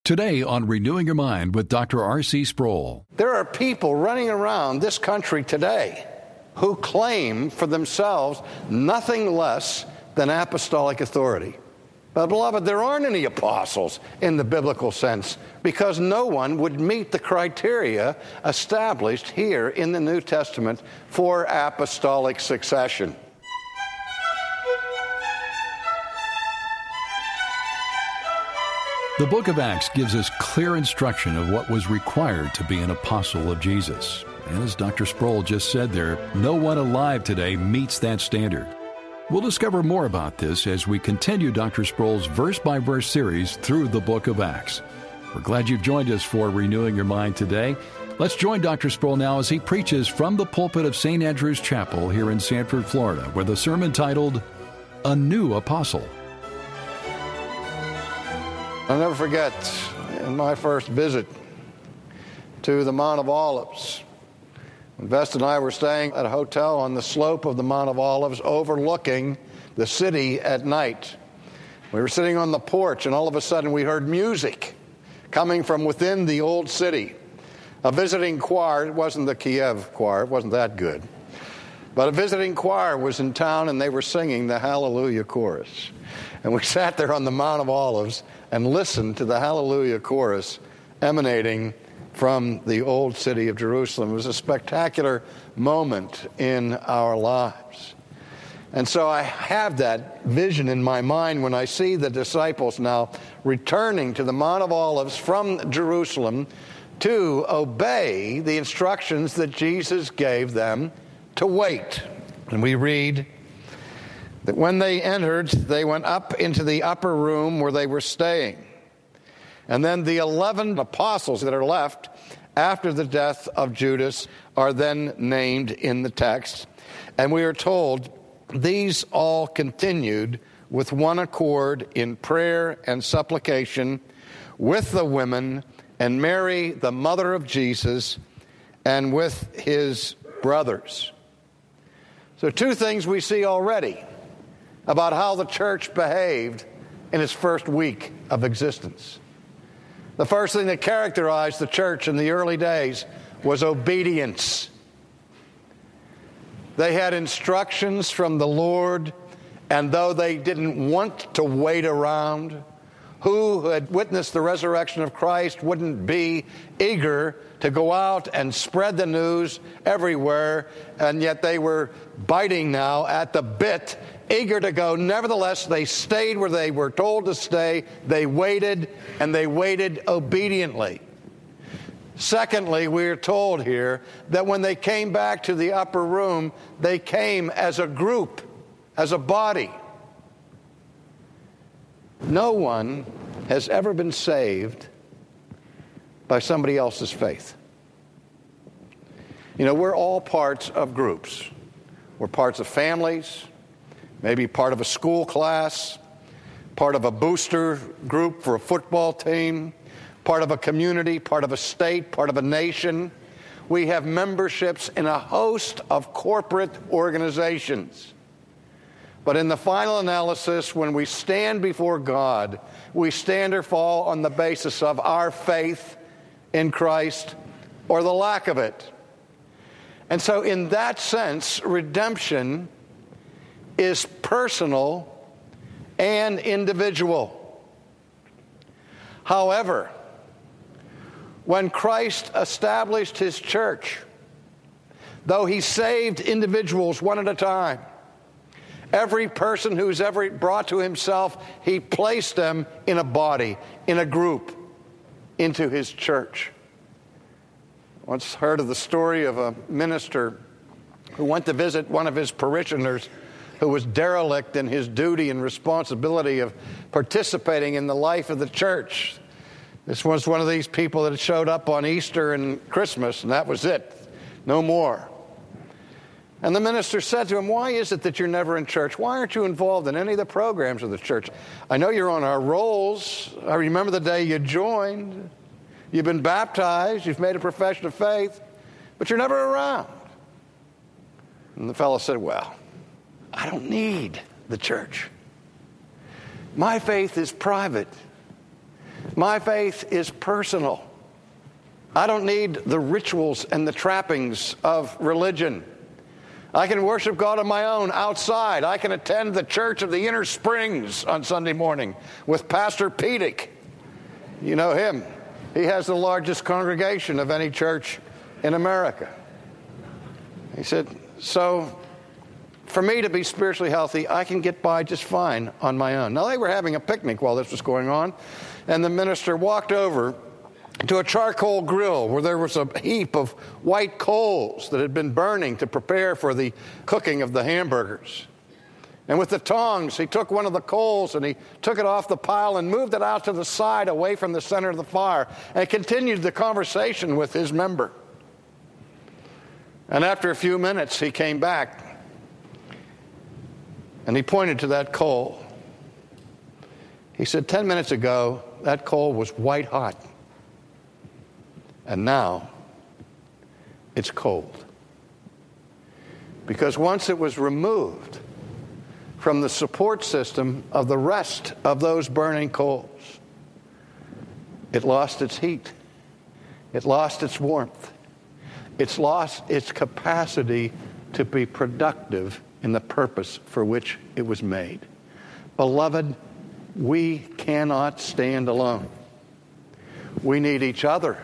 Today on Renewing Your Mind with Dr. R.C. Sproul. There are people running around this country today who claim for themselves nothing less than apostolic authority. But beloved, there aren't any apostles in the biblical sense because no one would meet the criteria established here in the New Testament for apostolic succession. The book of Acts gives us clear instruction of what was required to be an apostle of Jesus. And as Dr. Sproul just said there, no one alive today meets that standard. We'll discover more about this as we continue Dr. Sproul's verse-by-verse series through the book of Acts. We're glad you've joined us for Renewing Your Mind today. Let's join Dr. Sproul now as he preaches from the pulpit of St. Andrew's Chapel here in Sanford, Florida, with a sermon titled, A New Apostle. I'll never forget in my first visit to the Mount of Olives, when Vesta and I were staying at a hotel on the slope of the Mount of Olives overlooking the city at night. We were sitting on the porch and all of a sudden we heard music coming from within the old city. A visiting choir, it wasn't the Kiev choir, it wasn't that good, but a visiting choir was in town and they were singing the Hallelujah chorus. And we sat there on the Mount of Olives and listened to the Hallelujah chorus emanating from the old city of Jerusalem. It was a spectacular moment in our lives. And so I have that vision in my mind when I see the disciples now returning to the Mount of Olives from Jerusalem to obey the instructions that Jesus gave them to wait. And we read that when they entered, they went up into the upper room where they were staying. And then the 11 apostles that are left after the death of Judas are then named in the text. And we are told these all continued with one accord in prayer and supplication with the women and Mary, the mother of Jesus, and with his brothers. So two things we see already about how the church behaved in its first week of existence. The first thing that characterized the church in the early days was obedience. They had instructions from the Lord, and though they didn't want to wait around, who had witnessed the resurrection of Christ wouldn't be eager to go out and spread the news everywhere, and yet they were biting now at the bit, eager to go. Nevertheless, they stayed where they were told to stay. They waited, and they waited obediently. Secondly, we are told here that when they came back to the upper room, they came as a group, as a body. No one has ever been saved by somebody else's faith. You know, we're all parts of groups. We're parts of families, maybe part of a school class, part of a booster group for a football team, part of a community, part of a state, part of a nation. We have memberships in a host of corporate organizations. But in the final analysis, when we stand before God, we stand or fall on the basis of our faith in Christ or the lack of it. And so in that sense, redemption is personal and individual. However, when Christ established his church, though he saved individuals one at a time, every person who's ever brought to himself, he placed them in a body, in a group, into his church. I once heard of the story of a minister who went to visit one of his parishioners who was derelict in his duty and responsibility of participating in the life of the church. This was one of these people that showed up on Easter and Christmas, and that was it. No more. And the minister said to him, "Why is it that you're never in church? Why aren't you involved in any of the programs of the church? I know you're on our rolls. I remember the day you joined. You've been baptized. You've made a profession of faith. But you're never around." And the fellow said, "Well, I don't need the church. My faith is private. My faith is personal. I don't need the rituals and the trappings of religion. I can worship God on my own outside. I can attend the Church of the Inner Springs on Sunday morning with Pastor Pedic. You know him. He has the largest congregation of any church in America. He said, so for me to be spiritually healthy, I can get by just fine on my own. Now, they were having a picnic while this was going on, and the minister walked over to a charcoal grill where there was a heap of white coals that had been burning to prepare for the cooking of the hamburgers. And with the tongs, he took one of the coals and he took it off the pile and moved it out to the side away from the center of the fire and continued the conversation with his member. And after a few minutes, he came back and he pointed to that coal. He said, 10 minutes ago, that coal was white hot. And now, it's cold. Because once it was removed from the support system of the rest of those burning coals, it lost its heat. It lost its warmth. It's lost its capacity to be productive in the purpose for which it was made. Beloved, we cannot stand alone. We need each other.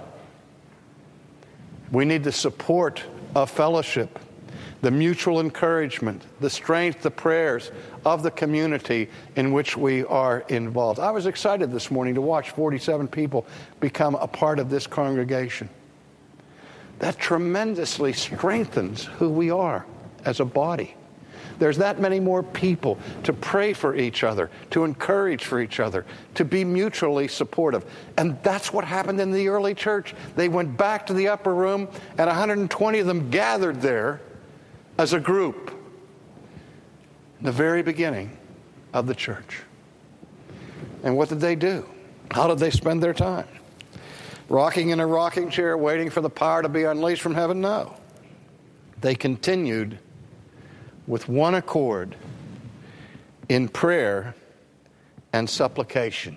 We need the support of fellowship, the mutual encouragement, the strength, the prayers of the community in which we are involved. I was excited this morning to watch 47 people become a part of this congregation. That tremendously strengthens who we are as a body. There's that many more people to pray for each other, to encourage for each other, to be mutually supportive. And that's what happened in the early church. They went back to the upper room, and 120 of them gathered there as a group in the very beginning of the church. And what did they do? How did they spend their time? Rocking in a rocking chair, waiting for the power to be unleashed from heaven? No. They continued with one accord in prayer and supplication.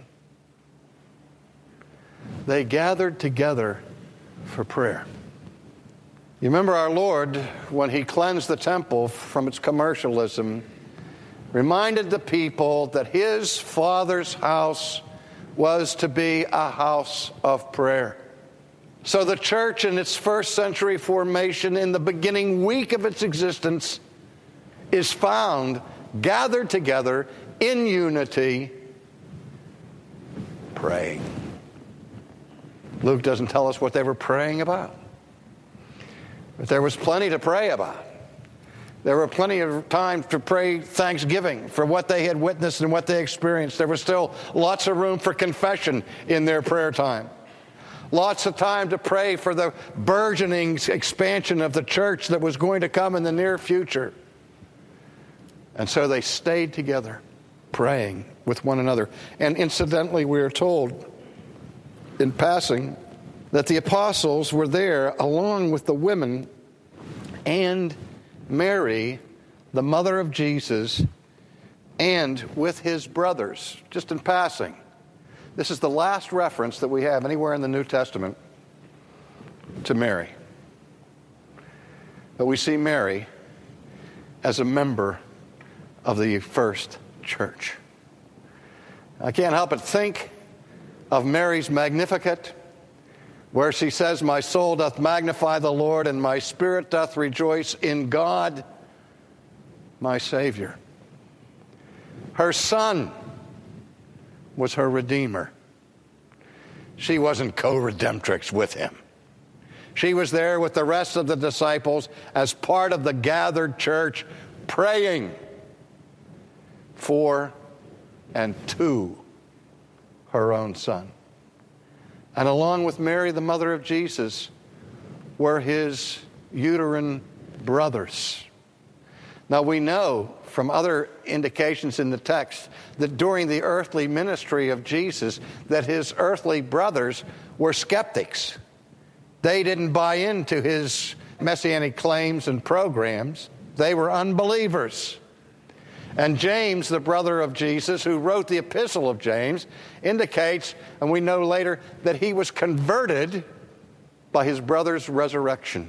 They gathered together for prayer. You remember our Lord, when he cleansed the temple from its commercialism, reminded the people that his Father's house was to be a house of prayer. So the church in its first century formation, in the beginning week of its existence, is found gathered together in unity, praying. Luke doesn't tell us what they were praying about, but there was plenty to pray about. There were plenty of time to pray thanksgiving for what they had witnessed and what they experienced. There was still lots of room for confession in their prayer time. Lots of time to pray for the burgeoning expansion of the church that was going to come in the near future. And so they stayed together, praying with one another. And incidentally, we are told in passing that the apostles were there along with the women and Mary, the mother of Jesus, and with his brothers. Just in passing, this is the last reference that we have anywhere in the New Testament to Mary. But we see Mary as a member of the first church. I can't help but think of Mary's Magnificat, where she says, "My soul doth magnify the Lord, and my spirit doth rejoice in God, my Savior." Her son was her Redeemer. She wasn't co-redemptrix with him. She was there with the rest of the disciples as part of the gathered church, praying for and to her own son. And along with Mary, the mother of Jesus, were his uterine brothers. Now we know from other indications in the text that during the earthly ministry of Jesus, that his earthly brothers were skeptics. They didn't buy into his messianic claims and programs. They were unbelievers. And James, the brother of Jesus, who wrote the Epistle of James, indicates, and we know later, that he was converted by his brother's resurrection.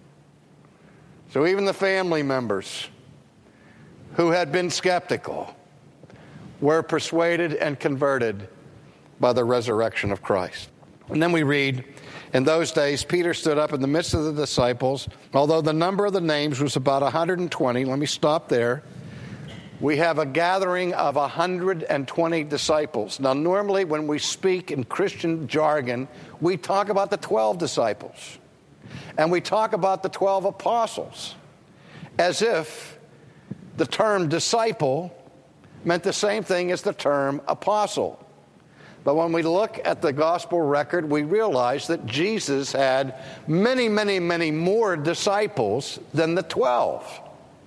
So even the family members who had been skeptical were persuaded and converted by the resurrection of Christ. And then we read, in those days, Peter stood up in the midst of the disciples. Although the number of the names was about 120, let me stop there. We have a gathering of 120 disciples. Now, normally when we speak in Christian jargon, we talk about the 12 disciples. And we talk about the 12 apostles as if the term disciple meant the same thing as the term apostle. But when we look at the gospel record, we realize that Jesus had many, many, many more disciples than the 12.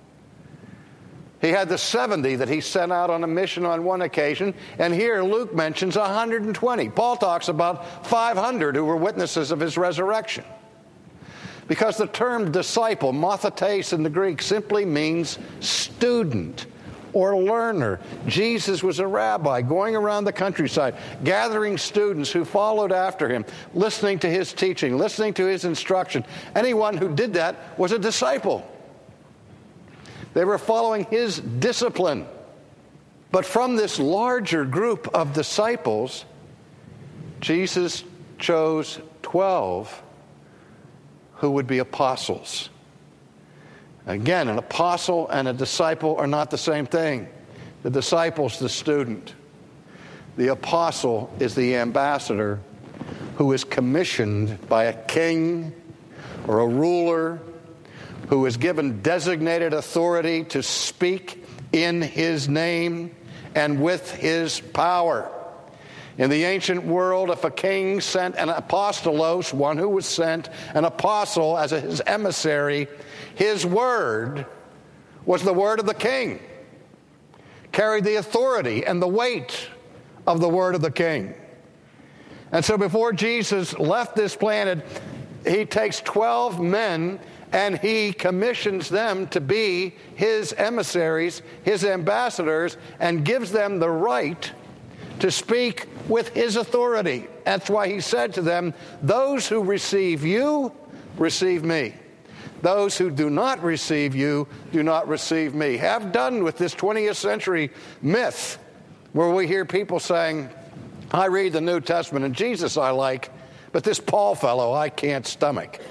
He had the 70 that he sent out on a mission on one occasion, and here Luke mentions 120. Paul talks about 500 who were witnesses of his resurrection. Because the term disciple, mathetes in the Greek, simply means student or learner. Jesus was a rabbi going around the countryside, gathering students who followed after him, listening to his teaching, listening to his instruction. Anyone who did that was a disciple. They were following his discipline. But from this larger group of disciples, Jesus chose 12 who would be apostles. Again, an apostle and a disciple are not the same thing. The disciple's the student. The apostle is the ambassador who is commissioned by a king or a ruler, who is given designated authority to speak in his name and with his power. In the ancient world, if a king sent an apostolos, one who was sent, an apostle as his emissary, his word was the word of the king, carried the authority and the weight of the word of the king. And so before Jesus left this planet, he takes 12 men and he commissions them to be his emissaries, his ambassadors, and gives them the right to speak with his authority. That's why he said to them, those who receive you, receive me. Those who do not receive you, do not receive me. Have done with this 20th century myth where we hear people saying, I read the New Testament and Jesus I like, but this Paul fellow I can't stomach.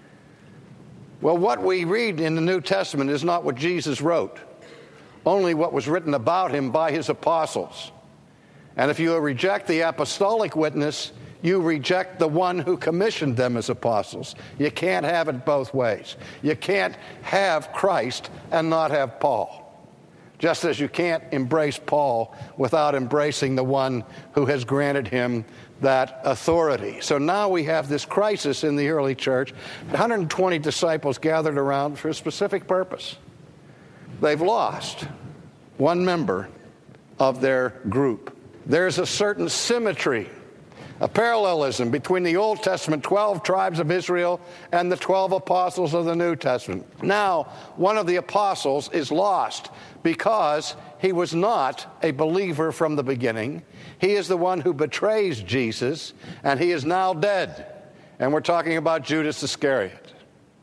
Well, what we read in the New Testament is not what Jesus wrote, only what was written about him by his apostles. And if you reject the apostolic witness, you reject the one who commissioned them as apostles. You can't have it both ways. You can't have Christ and not have Paul. Just as you can't embrace Paul without embracing the one who has granted him that authority. So now we have this crisis in the early church. 120 disciples gathered around for a specific purpose. They've lost one member of their group. There's a certain symmetry, a parallelism between the Old Testament 12 tribes of Israel and the 12 apostles of the New Testament. Now, one of the apostles is lost because he was not a believer from the beginning. He is the one who betrays Jesus, and he is now dead. And we're talking about Judas Iscariot.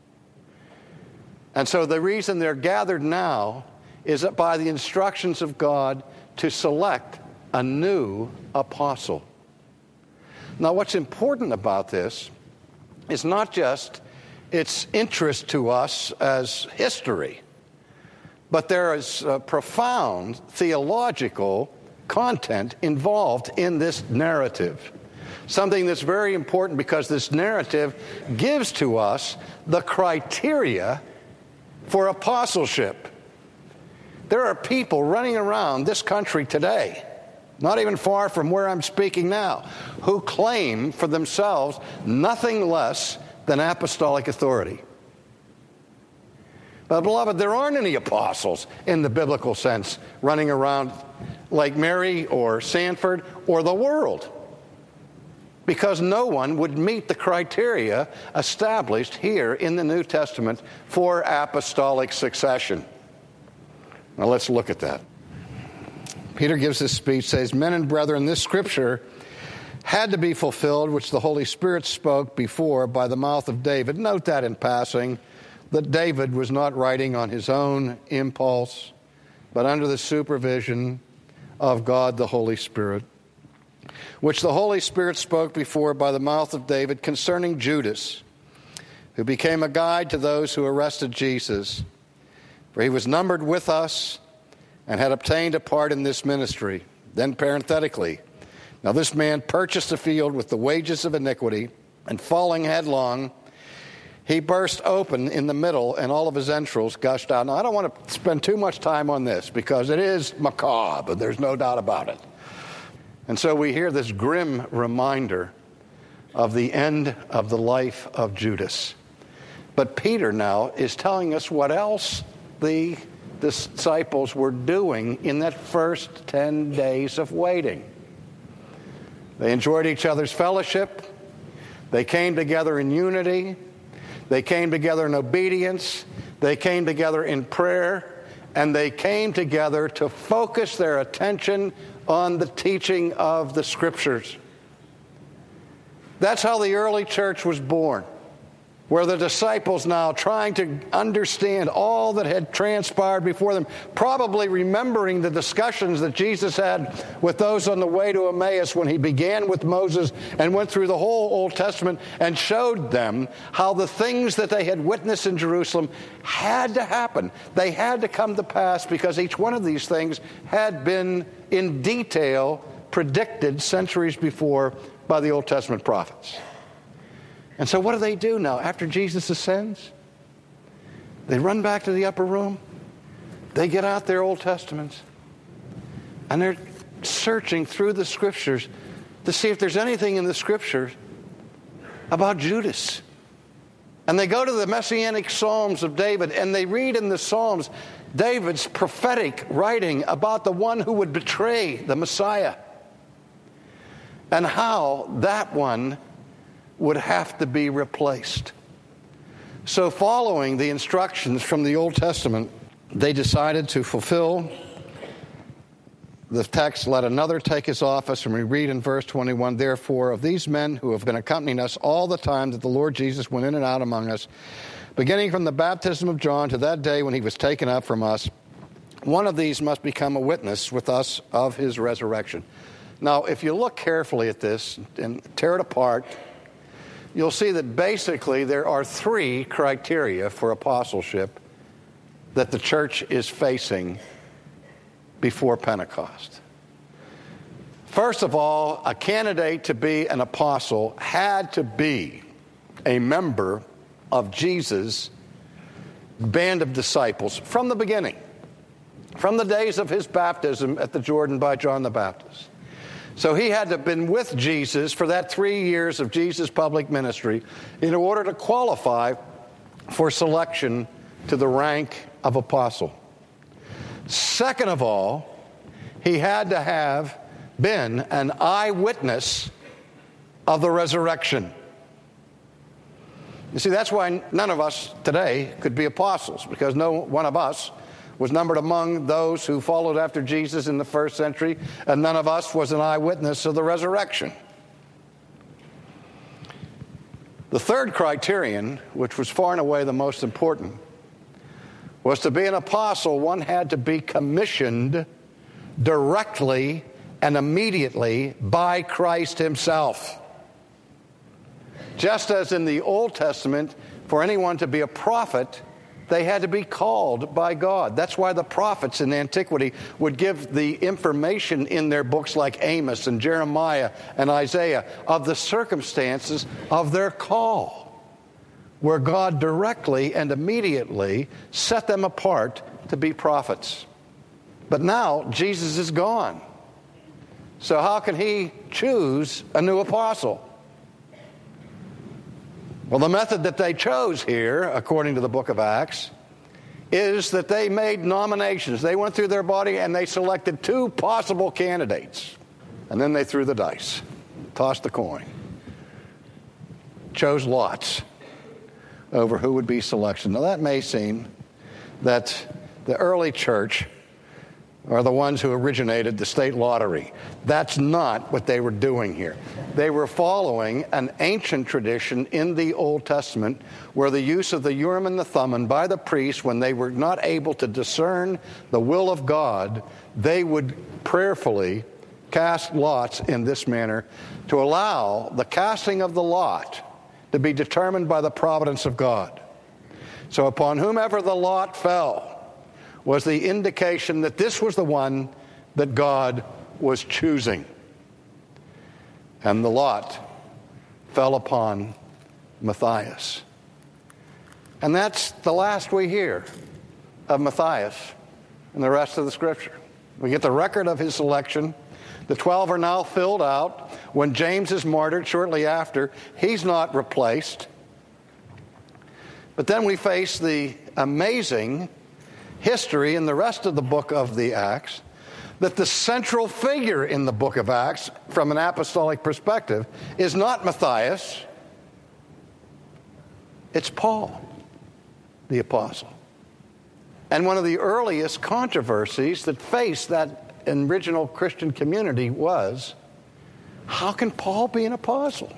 And so the reason they're gathered now is that by the instructions of God to select a new apostle. Now, what's important about this is not just its interest to us as history, but there is a profound theological content involved in this narrative. Something that's very important because this narrative gives to us the criteria for apostleship. There are people running around this country today, not even far from where I'm speaking now, who claim for themselves nothing less than apostolic authority. But beloved, there aren't any apostles in the biblical sense running around like Mary or Sanford or the world, because no one would meet the criteria established here in the New Testament for apostolic succession. Now let's look at that. Peter gives this speech, says, "Men and brethren, this scripture had to be fulfilled, which the Holy Spirit spoke before by the mouth of David." Note that in passing, that David was not writing on his own impulse, but under the supervision of God the Holy Spirit, which the Holy Spirit spoke before by the mouth of David concerning Judas, who became a guide to those who arrested Jesus. For he was numbered with us and had obtained a part in this ministry. Then parenthetically, now this man purchased a field with the wages of iniquity, and falling headlong, he burst open in the middle, and all of his entrails gushed out. Now, I don't want to spend too much time on this because it is macabre, there's no doubt about it. And so we hear this grim reminder of the end of the life of Judas. But Peter now is telling us what else the disciples were doing in that first 10 days of waiting. They enjoyed each other's fellowship. They came together in unity. They came together in obedience. They came together in prayer. And they came together to focus their attention on the teaching of the Scriptures. That's how the early church was born, where the disciples now trying to understand all that had transpired before them, probably remembering the discussions that Jesus had with those on the way to Emmaus when he began with Moses and went through the whole Old Testament and showed them how the things that they had witnessed in Jerusalem had to happen. They had to come to pass because each one of these things had been in detail predicted centuries before by the Old Testament prophets. And so what do they do now after Jesus ascends? They run back to the upper room. They get out their Old Testaments. And they're searching through the Scriptures to see if there's anything in the Scriptures about Judas. And they go to the Messianic Psalms of David, and they read in the Psalms David's prophetic writing about the one who would betray the Messiah, and how that one would have to be replaced. So following the instructions from the Old Testament, they decided to fulfill the text, "Let another take his office," and we read in verse 21, "Therefore, of these men who have been accompanying us all the time that the Lord Jesus went in and out among us, beginning from the baptism of John to that day when he was taken up from us, one of these must become a witness with us of his resurrection." Now, if you look carefully at this and tear it apart, you'll see that basically there are three criteria for apostleship that the church is facing before Pentecost. First of all, a candidate to be an apostle had to be a member of Jesus' band of disciples from the beginning, from the days of his baptism at the Jordan by John the Baptist. So he had to have been with Jesus for that 3 years of Jesus' public ministry in order to qualify for selection to the rank of apostle. Second of all, he had to have been an eyewitness of the resurrection. You see, that's why none of us today could be apostles, because no one of us was numbered among those who followed after Jesus in the first century, and none of us was an eyewitness of the resurrection. The third criterion, which was far and away the most important, was to be an apostle, one had to be commissioned directly and immediately by Christ himself. Just as in the Old Testament, for anyone to be a prophet, they had to be called by God. That's why the prophets in antiquity would give the information in their books like Amos and Jeremiah and Isaiah of the circumstances of their call, where God directly and immediately set them apart to be prophets. But now Jesus is gone. So how can he choose a new apostle? Well, the method that they chose here, according to the book of Acts, is that they made nominations. They went through their body and they selected 2 possible candidates. And then they threw the dice, tossed the coin, chose lots over who would be selected. Now, that may seem that the early church are the ones who originated the state lottery. That's not what they were doing here. They were following an ancient tradition in the Old Testament where the use of the Urim and the Thummim by the priests, when they were not able to discern the will of God, they would prayerfully cast lots in this manner to allow the casting of the lot to be determined by the providence of God. So upon whomever the lot fell was the indication that this was the one that God was choosing. And the lot fell upon Matthias. And that's the last we hear of Matthias in the rest of the Scripture. We get the record of his selection. The 12 are now filled out. When James is martyred shortly after, he's not replaced. But then we face the amazing history in the rest of the book of the Acts that the central figure in the book of Acts, from an apostolic perspective, is not Matthias. It's Paul, the apostle. And one of the earliest controversies that faced that original Christian community was, how can Paul be an apostle?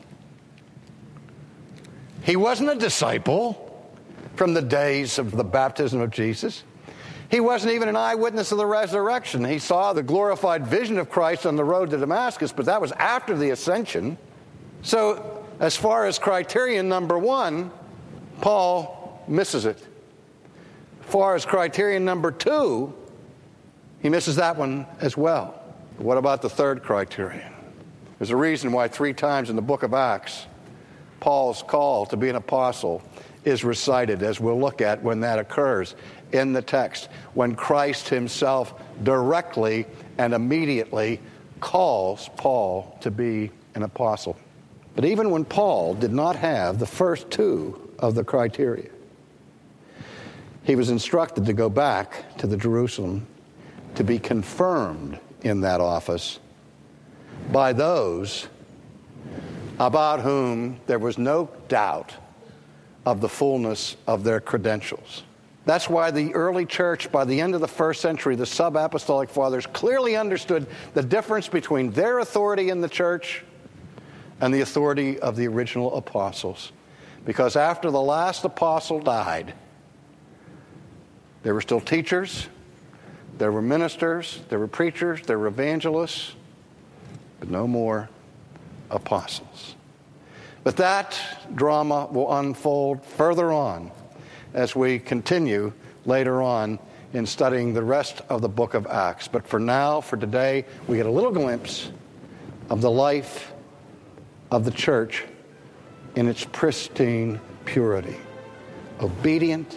He wasn't a disciple from the days of the baptism of Jesus. He wasn't even an eyewitness of the resurrection. He saw the glorified vision of Christ on the road to Damascus, but that was after the ascension. So, as far as criterion number one, Paul misses it. As far as criterion number two, he misses that one as well. But what about the third criterion? There's a reason why 3 times in the book of Acts, Paul's call to be an apostle is recited, as we'll look at when that occurs in the text, when Christ himself directly and immediately calls Paul to be an apostle. But even when Paul did not have the first 2 of the criteria, he was instructed to go back to the Jerusalem to be confirmed in that office by those about whom there was no doubt of the fullness of their credentials. That's why the early church, by the end of the first century, the sub-apostolic fathers clearly understood the difference between their authority in the church and the authority of the original apostles. Because after the last apostle died, there were still teachers, there were ministers, there were preachers, there were evangelists, but no more apostles. But that drama will unfold further on as we continue later on in studying the rest of the book of Acts. But for now, for today, we get a little glimpse of the life of the church in its pristine purity. Obedient,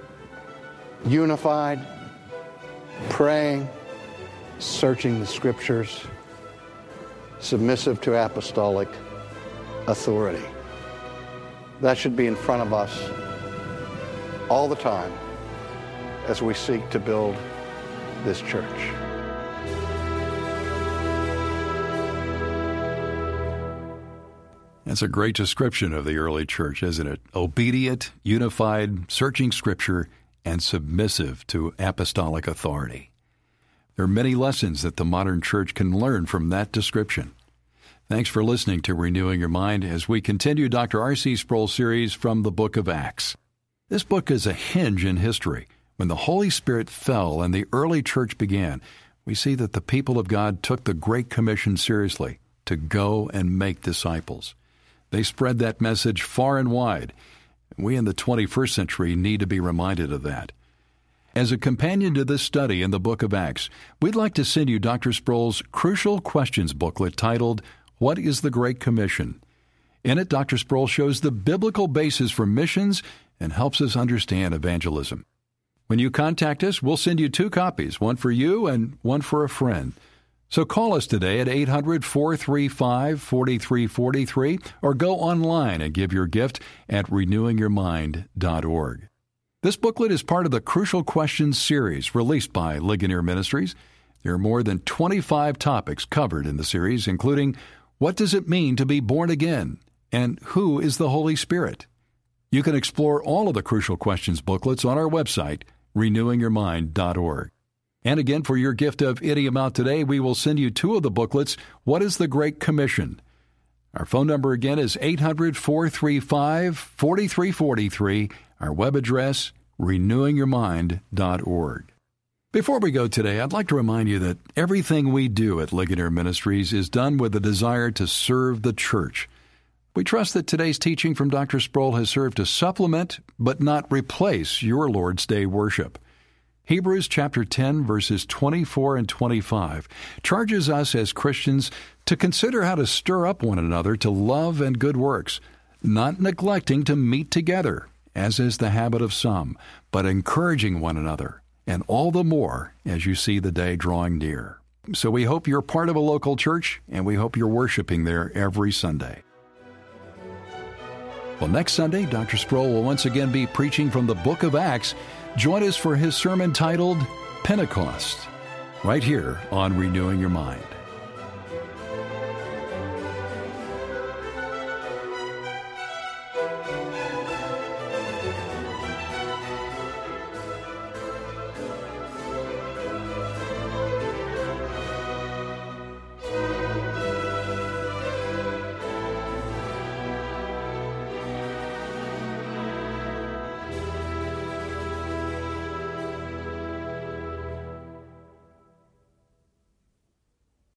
unified, praying, searching the Scriptures, submissive to apostolic authority. That should be in front of us all the time as we seek to build this church. That's a great description of the early church, isn't it? Obedient, unified, searching Scripture, and submissive to apostolic authority. There are many lessons that the modern church can learn from that description. Thanks for listening to Renewing Your Mind as we continue Dr. R.C. Sproul's series from the book of Acts. This book is a hinge in history. When the Holy Spirit fell and the early church began, we see that the people of God took the Great Commission seriously to go and make disciples. They spread that message far and wide. We in the 21st century need to be reminded of that. As a companion to this study in the book of Acts, we'd like to send you Dr. Sproul's Crucial Questions booklet titled, What is the Great Commission? In it, Dr. Sproul shows the biblical basis for missions and helps us understand evangelism. When you contact us, we'll send you 2 copies, one for you and one for a friend. So call us today at 800-435-4343 or go online and give your gift at renewingyourmind.org. This booklet is part of the Crucial Questions series released by Ligonier Ministries. There are more than 25 topics covered in the series, including what does it mean to be born again and who is the Holy Spirit? You can explore all of the Crucial Questions booklets on our website, renewingyourmind.org. And again, for your gift of Idiom Out today, we will send you 2 of the booklets, What is the Great Commission? Our phone number again is 800-435-4343. Our web address, renewingyourmind.org. Before we go today, I'd like to remind you that everything we do at Ligonier Ministries is done with a desire to serve the church. We trust that today's teaching from Dr. Sproul has served to supplement, but not replace, your Lord's Day worship. Hebrews chapter 10, verses 24 and 25 charges us as Christians to consider how to stir up one another to love and good works, not neglecting to meet together, as is the habit of some, but encouraging one another, and all the more as you see the day drawing near. So we hope you're part of a local church, and we hope you're worshiping there every Sunday. Well, next Sunday, Dr. Sproul will once again be preaching from the book of Acts. Join us for his sermon titled Pentecost, right here on Renewing Your Mind.